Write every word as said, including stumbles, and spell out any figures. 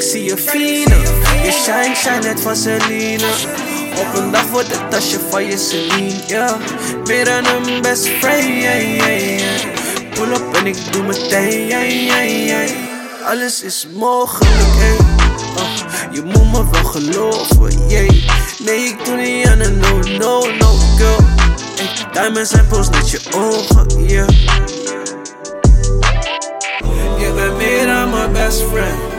Ik zie je fine, je shine, shine net van Celine. Op een dag wordt het tasje van je Celine, yeah. Meer dan een best friend, yeah, yeah, yeah. Pull up en ik doe meteen, yeah, yeah, yeah. Alles is mogelijk, hey. uh, Je moet me wel geloven, yeah. Nee, ik doe niet aan een no, no, no, girl. Hey, diamonds en pearls met je ogen, yeah. Je bent meer dan mijn best friend.